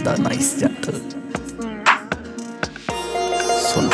ਦਾ nice ਜੱਟ ਸੁਣ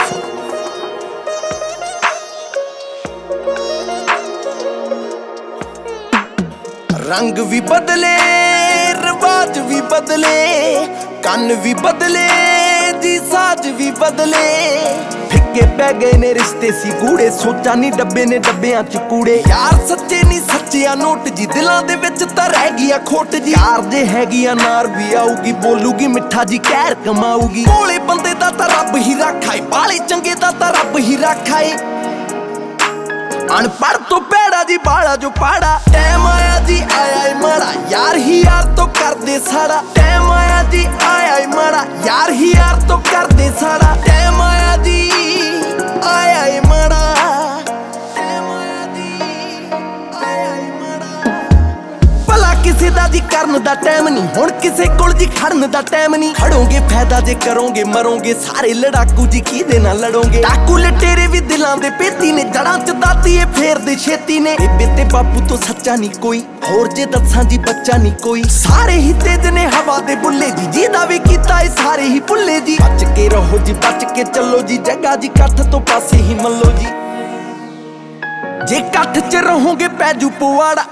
रंग भी बदले रिवाज भी बदले कन्न भी बदले जी साज भी बदले फिक्के पै गए ने रिश्ते सी गूढ़े सोचा नी डब्बे ने डब्बियां च कूड़े यार सच्चे नी सच्चिया नोट जी दिलां दे विच तां रह गईया खोट जी यार जे हैगिया नार भी आऊगी बोलूगी मिठा जी कहर कमाऊगी भोले बंदे दा तां रब ही राखाए बाले चंगे दा तां रब ही राखाए अनपढ़ तो पैड़ा जी बाड़ा जो पाड़ा टैम आया जी आया माड़ा यार ही यार तो कर दे साड़ा टैम आया जी आया माड़ा यार ही यार तो कर दे साड़ा टैम आया जी आया माड़ा टैम आया जी आया माड़ा भला किसे दा जी करन दा टाइम नहीं हुण किसे कोल जी खड़न दा टाइम नहीं खड़ोगे फायदा जे करोगे मरोगे सारे लड़ाकू जी किदे नाल लड़ोगे डाकू लटेरे भी दिलां दे पेती ने जड़ां च दाती ए फेर दे छेती ने बेबे ते बापू तो सच्चा नहीं कोई होर जे दसां जी बच्चा नहीं कोई सारे ही तेज ने हवा दे बुल्ले जी जिहदा वी कीता ए सारे ही भुल्ले जी बच के रहो जी बच के चलो जी जगा जी कठ तो पासे ही मल्लो जी जे कठ च रहोगे पैजू पुआड़ा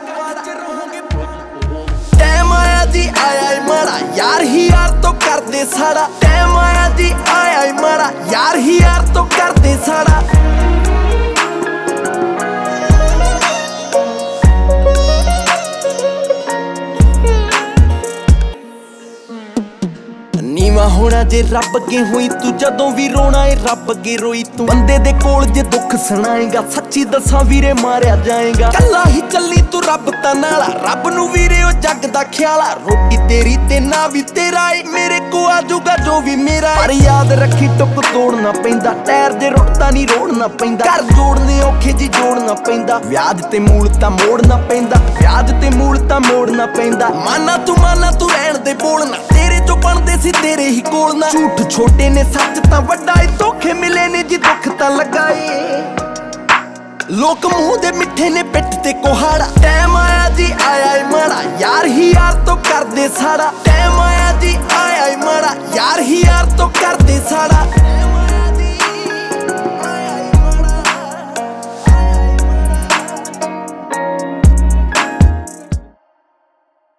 टैम आया जी आया माड़ा यार ही यार तो कर दे साड़ा टैम आया जी आया माड़ा यार ही यार तो कर दे साड़ा नीवा होना जे रब अगे होई तू जदों भी रोना है रब अगे रोई तू बंदे दे कोल जे दुख सुनाएगा सच्ची दसां वीरे मारिया जाएगा कल्ला ही चली तू रब ता नाला रब नू वीरे ओ जग दा ख्याला रोटी तेरी ते ना भी तेरा है मेरे को आजूगा जो भी मेरा पर याद रखी टुक तोड़ना पैंदा टैर जे रुटदा नहीं रोड़ना पैंदा घर जोड़ने औखे जी जोड़ना पैंदा व्याज ते मूल ता मोड़ना पैंदा व्याज ते मूल ता मोड़ना पैंदा माना तू रहण दे बोलना तेरे जो बनदे सी तेरे ही कोल ना झूठ छोटे ने सच तां वड्डा ए धोखे मिले ने जी दुख तां लगाए लोक मुंह दे मिठे ने पिठ ते कोहाड़ा टैम आया जी आया माड़ा यार ही यार तो कर दे साड़ा टैम आया जी आया माड़ा यार ही यार तो कर दे साड़ा